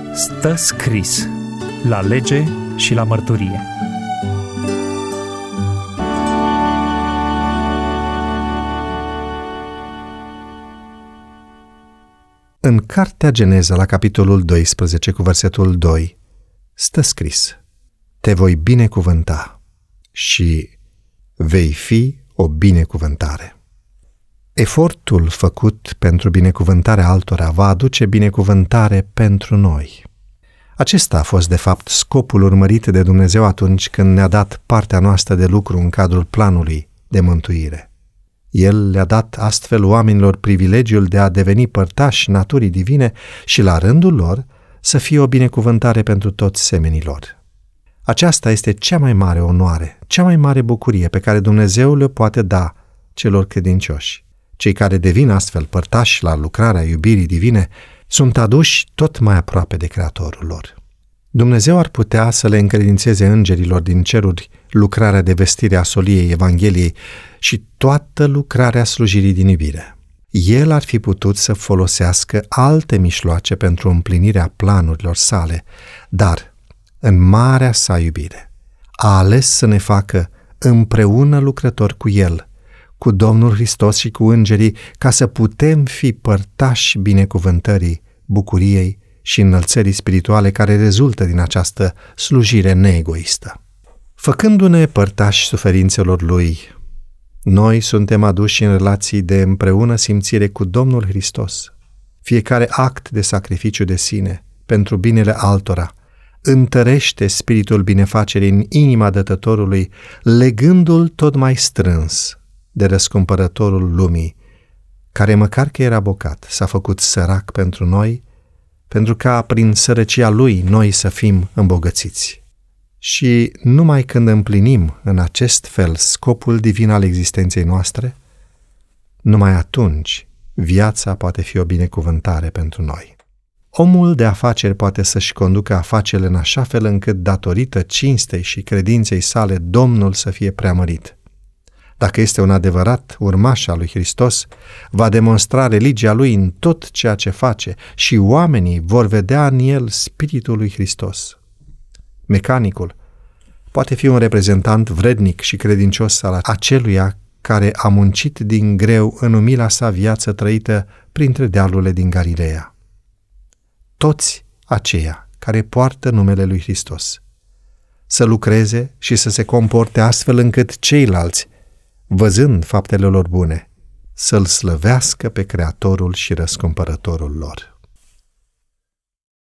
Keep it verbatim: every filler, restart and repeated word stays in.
Stă scris la lege și la mărturie. În Cartea Geneza, la capitolul doisprezece, cu versetul doi, stă scris: te voi binecuvânta și vei fi o binecuvântare. Efortul făcut pentru binecuvântarea altora va aduce binecuvântare pentru noi. Acesta a fost, de fapt, scopul urmărit de Dumnezeu atunci când ne-a dat partea noastră de lucru în cadrul planului de mântuire. El le-a dat astfel oamenilor privilegiul de a deveni părtași naturii divine și, la rândul lor, să fie o binecuvântare pentru toți semenii lor. Aceasta este cea mai mare onoare, cea mai mare bucurie pe care Dumnezeu le poate da celor credincioși. Cei care devin astfel părtași la lucrarea iubirii divine sunt aduși tot mai aproape de Creatorul lor. Dumnezeu ar putea să le încredințeze îngerilor din ceruri lucrarea de vestire a soliei Evangheliei și toată lucrarea slujirii din iubire. El ar fi putut să folosească alte mijloace pentru împlinirea planurilor sale, dar, în marea sa iubire, a ales să ne facă împreună lucrători cu El, cu Domnul Hristos și cu îngerii, ca să putem fi părtași binecuvântării, bucuriei și înălțării spirituale care rezultă din această slujire neegoistă. Făcându-ne părtași suferințelor Lui, noi suntem aduși în relații de împreună simțire cu Domnul Hristos. Fiecare act de sacrificiu de sine pentru binele altora întărește spiritul binefacerii în inima dătătorului, legându-l tot mai strâns de răscumpărătorul lumii, care, măcar că era bogat, s-a făcut sărac pentru noi, pentru ca prin sărăcia Lui noi să fim îmbogățiți. Și numai când împlinim în acest fel scopul divin al existenței noastre, numai atunci viața poate fi o binecuvântare pentru noi. Omul de afaceri poate să-și conducă afacerile în așa fel încât, datorită cinstei și credinței sale, Domnul să fie preamărit. Dacă este un adevărat urmaș al lui Hristos, va demonstra religia lui în tot ceea ce face și oamenii vor vedea în el Spiritul lui Hristos. Mecanicul poate fi un reprezentant vrednic și credincios al aceluia care a muncit din greu în umila sa viață trăită printre dealurile din Galileea. Toți aceia care poartă numele lui Hristos să lucreze și să se comporte astfel încât ceilalți, văzând faptele lor bune, să-L slăvească pe Creatorul și Răscumpărătorul lor.